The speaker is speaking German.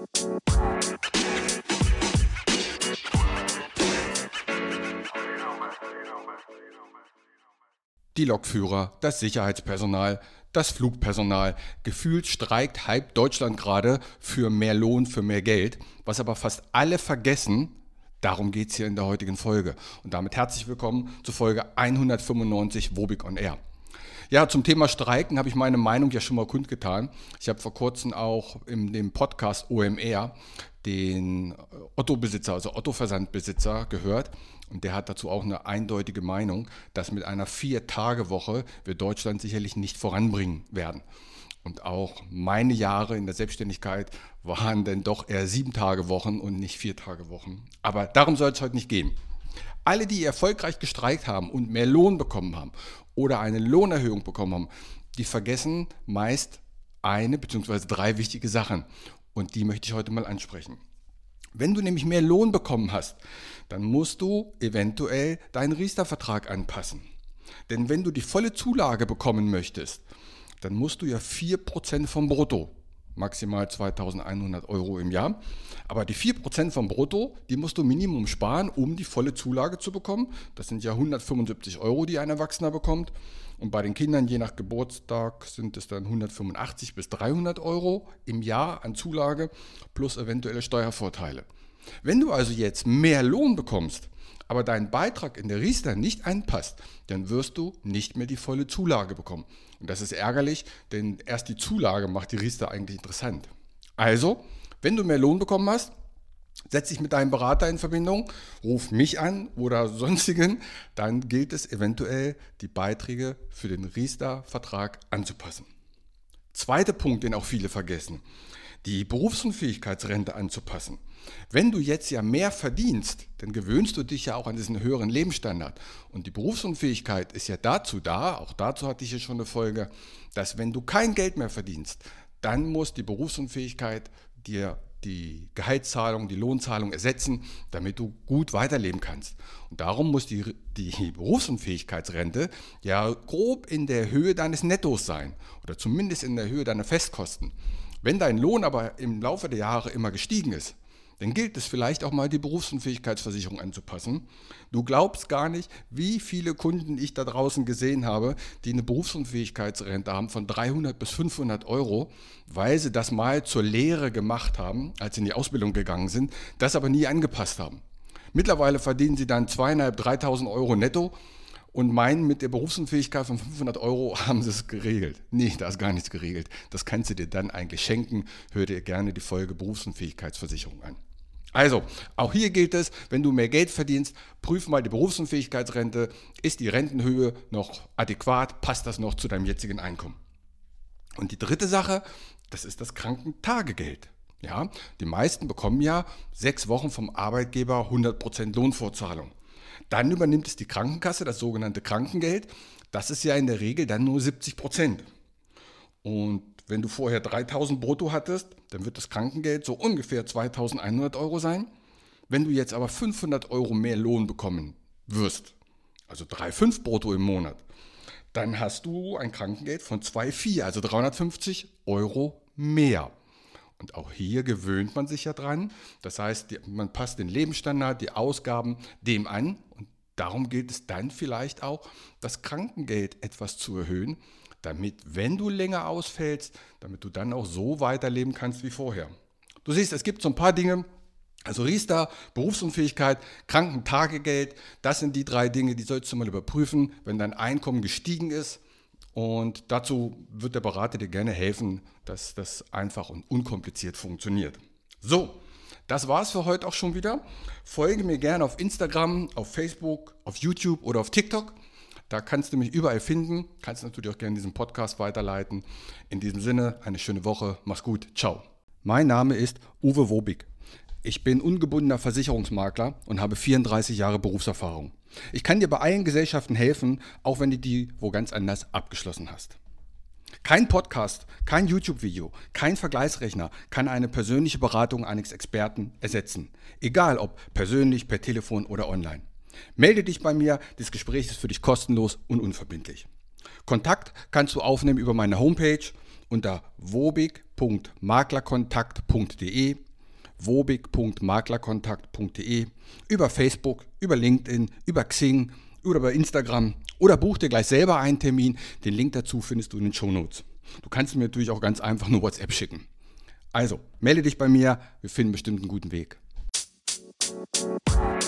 Die Lokführer, das Sicherheitspersonal, das Flugpersonal. Gefühlt streikt halb Deutschland gerade für mehr Lohn, für mehr Geld. Was aber fast alle vergessen, darum geht es hier in der heutigen Folge. Und damit herzlich willkommen zu Folge 195 Wobig on Air. Ja, zum Thema Streiken habe ich meine Meinung ja schon mal kundgetan. Ich habe vor kurzem auch in dem Podcast OMR den Otto-Besitzer, also Otto-Versandbesitzer gehört. Und der hat dazu auch eine eindeutige Meinung, dass mit einer 4-Tage-Woche wir Deutschland sicherlich nicht voranbringen werden. Und auch meine Jahre in der Selbstständigkeit waren dann doch eher 7-Tage-Wochen und nicht 4-Tage-Wochen. Aber darum soll es heute nicht gehen. Alle, die erfolgreich gestreikt haben und mehr Lohn bekommen haben oder eine Lohnerhöhung bekommen haben, die vergessen meist eine bzw. 3 wichtige Sachen. Und die möchte ich heute mal ansprechen. Wenn du nämlich mehr Lohn bekommen hast, dann musst du eventuell deinen Riester-Vertrag anpassen. Denn wenn du die volle Zulage bekommen möchtest, dann musst du ja 4% vom Brutto, maximal 2.100 Euro im Jahr, aber die 4% vom Brutto, die musst du Minimum sparen, um die volle Zulage zu bekommen. Das sind ja 175 Euro, die ein Erwachsener bekommt. Und bei den Kindern, je nach Geburtstag, sind es dann 185 bis 300 Euro im Jahr an Zulage plus eventuelle Steuervorteile. Wenn du also jetzt mehr Lohn bekommst, aber deinen Beitrag in der Riester nicht anpasst, dann wirst du nicht mehr die volle Zulage bekommen. Und das ist ärgerlich, denn erst die Zulage macht die Riester eigentlich interessant. Also, wenn du mehr Lohn bekommen hast, setz dich mit deinem Berater in Verbindung, ruf mich an oder sonstigen, dann gilt es eventuell, die Beiträge für den Riester-Vertrag anzupassen. Zweiter Punkt, den auch viele vergessen, die Berufsunfähigkeitsrente anzupassen. Wenn du jetzt ja mehr verdienst, dann gewöhnst du dich ja auch an diesen höheren Lebensstandard. Und die Berufsunfähigkeit ist ja dazu da, auch dazu hatte ich ja schon eine Folge, dass wenn du kein Geld mehr verdienst, dann muss die Berufsunfähigkeit dir die Gehaltszahlung, die Lohnzahlung ersetzen, damit du gut weiterleben kannst. Und darum muss die Berufsunfähigkeitsrente ja grob in der Höhe deines Nettos sein oder zumindest in der Höhe deiner Festkosten. Wenn dein Lohn aber im Laufe der Jahre immer gestiegen ist, dann gilt es vielleicht auch mal die Berufsunfähigkeitsversicherung anzupassen. Du glaubst gar nicht, wie viele Kunden ich da draußen gesehen habe, die eine Berufsunfähigkeitsrente haben von 300 bis 500 Euro, weil sie das mal zur Lehre gemacht haben, als sie in die Ausbildung gegangen sind, das aber nie angepasst haben. Mittlerweile verdienen sie dann 2.500, 3.000 Euro netto und meinen, mit der Berufsunfähigkeit von 500 Euro haben sie es geregelt. Nee, da ist gar nichts geregelt. Das kannst du dir dann eigentlich schenken. Hör dir gerne die Folge Berufsunfähigkeitsversicherung an. Also, auch hier gilt es, wenn du mehr Geld verdienst, prüf mal die Berufsunfähigkeitsrente. Ist die Rentenhöhe noch adäquat? Passt das noch zu deinem jetzigen Einkommen? Und die dritte Sache, das ist das Krankentagegeld. Ja, die meisten bekommen ja 6 Wochen vom Arbeitgeber 100% Lohnfortzahlung. Dann übernimmt es die Krankenkasse, das sogenannte Krankengeld. Das ist ja in der Regel dann nur 70%. Und wenn du vorher 3.000 brutto hattest, dann wird das Krankengeld so ungefähr 2.100 Euro sein. Wenn du jetzt aber 500 Euro mehr Lohn bekommen wirst, also 3,5 brutto im Monat, dann hast du ein Krankengeld von 2,4, also 350 Euro mehr. Und auch hier gewöhnt man sich ja dran. Das heißt, man passt den Lebensstandard, die Ausgaben dem an. Und darum gilt es dann vielleicht auch, das Krankengeld etwas zu erhöhen, damit, wenn du länger ausfällst, damit du dann auch so weiterleben kannst wie vorher. Du siehst, es gibt so ein paar Dinge, also Riester, Berufsunfähigkeit, Krankentagegeld, das sind die 3 Dinge, die sollst du mal überprüfen, wenn dein Einkommen gestiegen ist. Und dazu wird der Berater dir gerne helfen, dass das einfach und unkompliziert funktioniert. So, das war's für heute auch schon wieder. Folge mir gerne auf Instagram, auf Facebook, auf YouTube oder auf TikTok. Da kannst du mich überall finden, kannst natürlich auch gerne diesen Podcast weiterleiten. In diesem Sinne, eine schöne Woche, mach's gut, ciao. Mein Name ist Uwe Wobig. Ich bin ungebundener Versicherungsmakler und habe 34 Jahre Berufserfahrung. Ich kann dir bei allen Gesellschaften helfen, auch wenn du die wo ganz anders abgeschlossen hast. Kein Podcast, kein YouTube-Video, kein Vergleichsrechner kann eine persönliche Beratung eines Experten ersetzen. Egal ob persönlich, per Telefon oder online. Melde dich bei mir, das Gespräch ist für dich kostenlos und unverbindlich. Kontakt kannst du aufnehmen über meine Homepage unter wobig.maklerkontakt.de wobig.maklerkontakt.de, über Facebook, über LinkedIn, über Xing oder über Instagram oder buch dir gleich selber einen Termin. Den Link dazu findest du in den Shownotes. Du kannst mir natürlich auch ganz einfach nur WhatsApp schicken. Also, melde dich bei mir, wir finden bestimmt einen guten Weg.